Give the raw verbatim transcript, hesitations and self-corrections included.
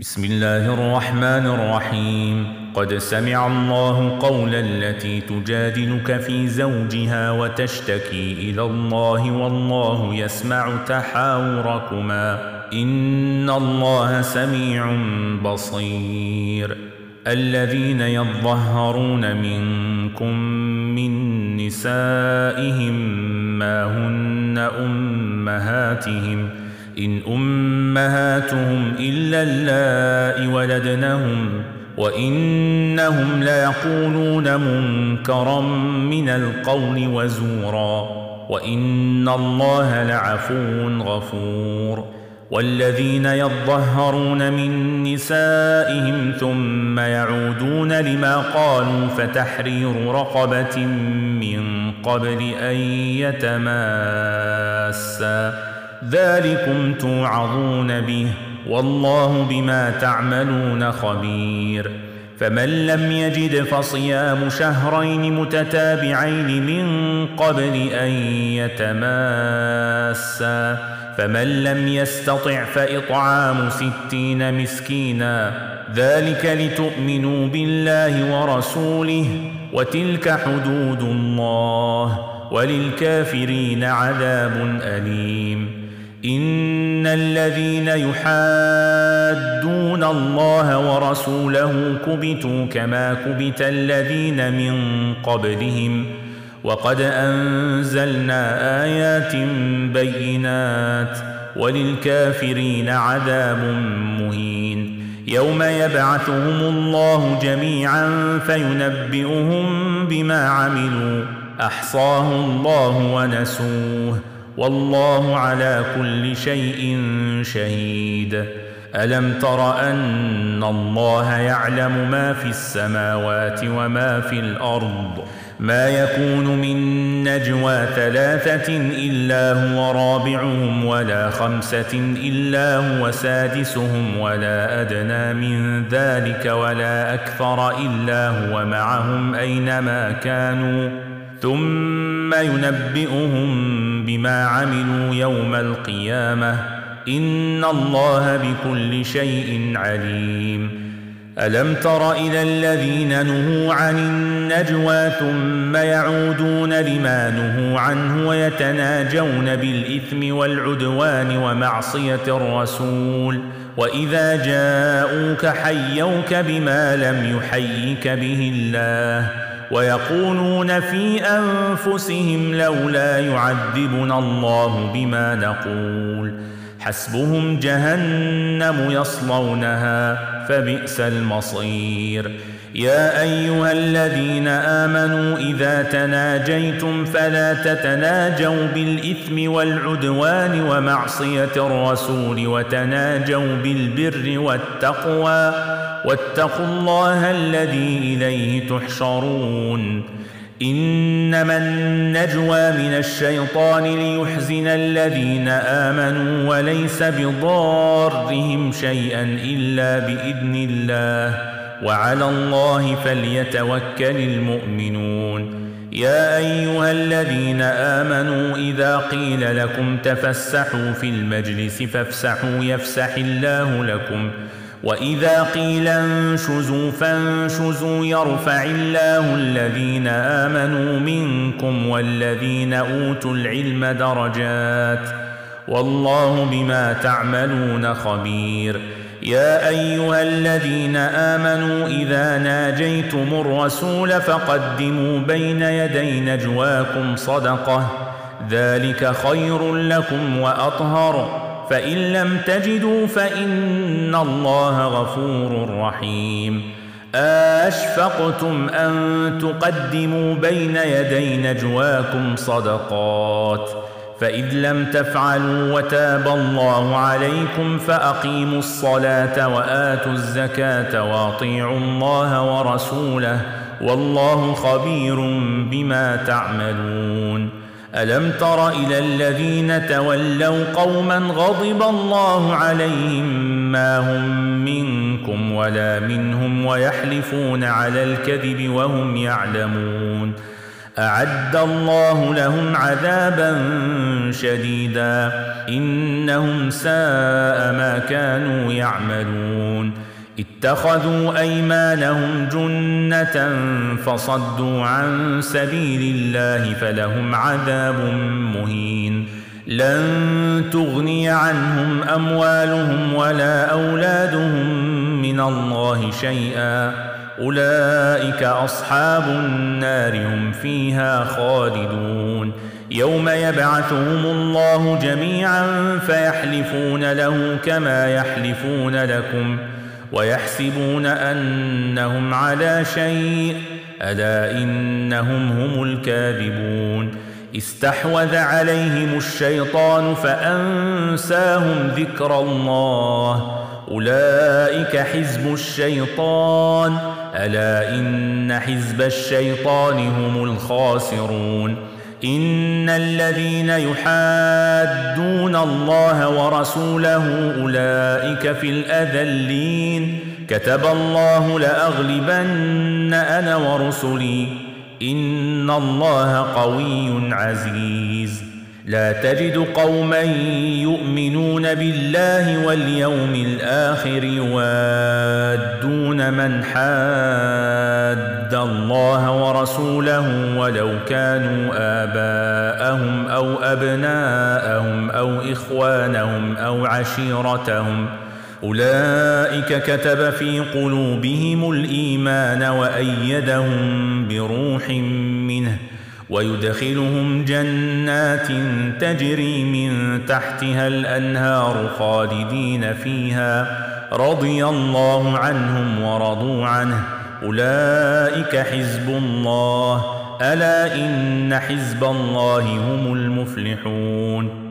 بسم الله الرحمن الرحيم. قد سمع الله قول التي تجادلك في زوجها وتشتكي إلى الله والله يسمع تحاوركما إن الله سميع بصير. الذين يظهرون منكم من نسائهم ما هن أمهاتهم إن أمهاتهم إلا اللائي ولدنهم وإنهم ليقولون منكرا من القول وزورا وإن الله لعفو غفور. والذين يظهرون من نسائهم ثم يعودون لما قالوا فتحرير رقبة من قبل أن يتماسا ذلكم توعظون به والله بما تعملون خبير. فمن لم يجد فصيام شهرين متتابعين من قبل أن يتماسا فمن لم يستطع فإطعام ستين مسكينا ذلك لتؤمنوا بالله ورسوله وتلك حدود الله وللكافرين عذاب أليم. إن الذين يحادون الله ورسوله كبتوا كما كبت الذين من قبلهم وقد أنزلنا آيات بينات وللكافرين عذاب مهين. يوم يبعثهم الله جميعا فينبئهم بما عملوا أحصاه الله ونسوه والله على كل شيء شهيد. ألم تر أن الله يعلم ما في السماوات وما في الأرض ما يكون من نجوى ثلاثة إلا هو رابعهم ولا خمسة إلا هو سادسهم ولا أدنى من ذلك ولا أكثر إلا هو معهم أينما كانوا ثم ينبئهم بما عملوا يوم القيامة إن الله بكل شيء عليم. ألم تر إلى الذين نهوا عن النجوى ثم يعودون لما نهوا عنه ويتناجون بالإثم والعدوان ومعصية الرسول وإذا جاءوك حيوك بما لم يحيك به الله ويقولون في أنفسهم لولا يعذبنا الله بما نقول حسبهم جهنم يصلونها فبئس المصير. يا أيها الذين آمنوا إذا تناجيتم فلا تتناجوا بالإثم والعدوان ومعصية الرسول وتناجوا بالبر والتقوى واتقوا الله الذي إليه تحشرون. إنما النجوى من الشيطان ليحزن الذين آمنوا وليس بضارهم شيئا إلا بإذن الله وعلى الله فليتوكل المؤمنون. يا أيها الذين آمنوا إذا قيل لكم تفسحوا في المجلس فافسحوا يفسح الله لكم وإذا قيل انشزوا فانشزوا يرفع الله الذين آمنوا منكم والذين أوتوا العلم درجات والله بما تعملون خبير. يا أيها الذين آمنوا إذا ناجيتم الرسول فقدموا بين يدي نجواكم صدقة ذلك خير لكم وأطهر فإن لم تجدوا فإن الله غفور رحيم. أشفقتم أن تقدموا بين يدي نجواكم صدقات فإذ لم تفعلوا وتاب الله عليكم فأقيموا الصلاة وآتوا الزكاة وأطيعوا الله ورسوله والله خبير بما تعملون. ألم تر إلى الذين تولوا قوما غضب الله عليهم ما هم منكم ولا منهم ويحلفون على الكذب وهم يعلمون أعد الله لهم عذابا شديدا إنهم ساء ما كانوا يعملون اتخذوا أيمانهم جنة فصدوا عن سبيل الله فلهم عذاب مهين لن تغني عنهم أموالهم ولا أولادهم من الله شيئا أولئك أصحاب النار هم فيها خالدون يوم يبعثهم الله جميعا فيحلفون له كما يحلفون لكم ويحسبون أنهم على شيء ألا إنهم هم الكاذبون استحوذ عليهم الشيطان فأنساهم ذكر الله أولئك حزب الشيطان ألا إن حزب الشيطان هم الخاسرون إن الذين يحادون الله ورسوله أولئك في الأذلين كتب الله لأغلبن أنا ورسلي إن الله قوي عزيز لا تجد قوما يؤمنون بالله واليوم الآخر يوادون من حاد الله ورسوله ولو كانوا آباءهم أو أبناءهم أو إخوانهم أو عشيرتهم أولئك كتب في قلوبهم الإيمان وأيدهم بروح منه ويدخلهم جنات تجري من تحتها الأنهار خالدين فيها رضي الله عنهم ورضوا عنه أولئك حزب الله ألا إن حزب الله هم المفلحون